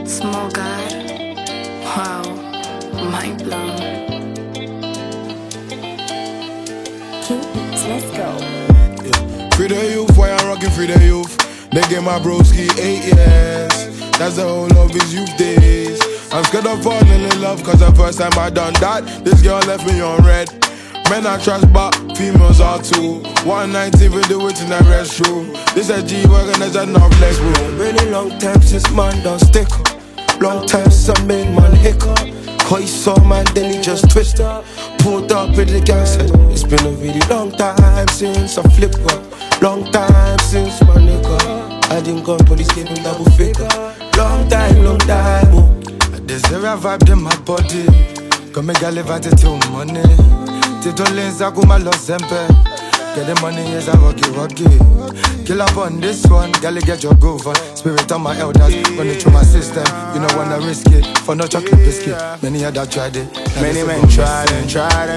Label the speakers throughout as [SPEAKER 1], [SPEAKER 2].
[SPEAKER 1] Small guy. Wow. Mind blown.
[SPEAKER 2] Let's go.
[SPEAKER 3] Yeah. Free the youth, why I'm rocking free the youth. They gave my broski 8 years. That's the whole of his youth days. I'm scared of falling in love, cause the first time I done that, this girl left me on red. Men are trash, but females are too. 190 we do it in the restroom. This a G-Wagon, there's enough legs room.
[SPEAKER 4] Really long time since man done stick up. Long time since I made man hiccup. Cause he saw man, then he just twisted. Pulled up with the gang said, it's been a really long time since I flip up. Long time since my nigga I didn't go police gave him double figure. Long time, oh.
[SPEAKER 3] There's a vibe in my body. Come make a live at it till money. Tito lanes I go my lost sempe. Get the money is a rocky. Kill up on this one, girl get your groove on. Spirit on my elders, running through my system. You don't wanna risk it, for no chocolate biscuit. Many other tried it.
[SPEAKER 4] Many men tried and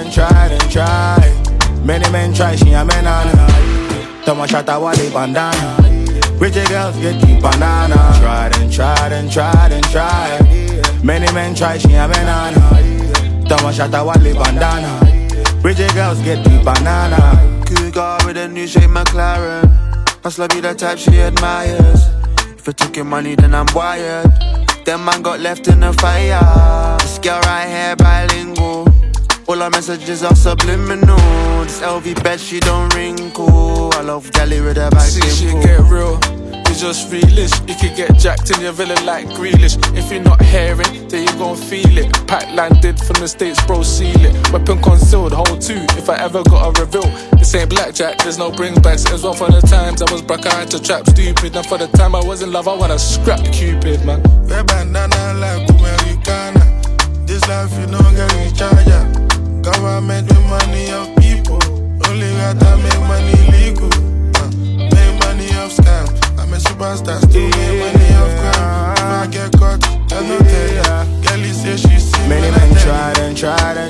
[SPEAKER 4] tried. Many men try, she a man on. Tama shata wale bandana. Pretty girls get the banana. Tried and tried. Many men try, she a man on. Tama shata wale bandana. Pretty girls get the banana.
[SPEAKER 5] Cougar with a new shape McLaren. Hustler be the type she admires. If I took your money, then I'm wired. Them man got left in the fire. This girl right here bilingual. All our messages are subliminal. This LV bed, she don't wrinkle. I love Gally with her back.
[SPEAKER 6] See shit get real, it's just realish. You can get jacked in your villain like Grealish. If you're not hearing, then you gon' feel it. Pack landed from the States, bro, seal it. Weapon concealed, hold two, if I ever got a reveal. This ain't blackjack, there's no bringbacks. As well for the times I was back, I had to trap stupid. And for the time I was in love, I wanna scrap Cupid, man.
[SPEAKER 3] Red bandana like Americana. This life you don't get recharger. Government with money of people. Only got to make money legal. Make money off scams. I'm a superstar, still make money off crime. If I get caught, I don't tell ya. Girlie say she see
[SPEAKER 4] Many men tried and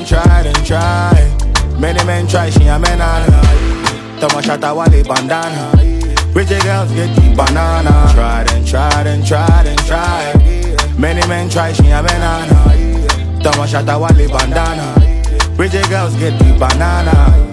[SPEAKER 4] tried. Many men try, she a man on. Tama shata wale bandana. Pretty girls get the banana. Tried and tried. Many men try, she a man on. Tama shata wale bandana. Pretty girls get the banana.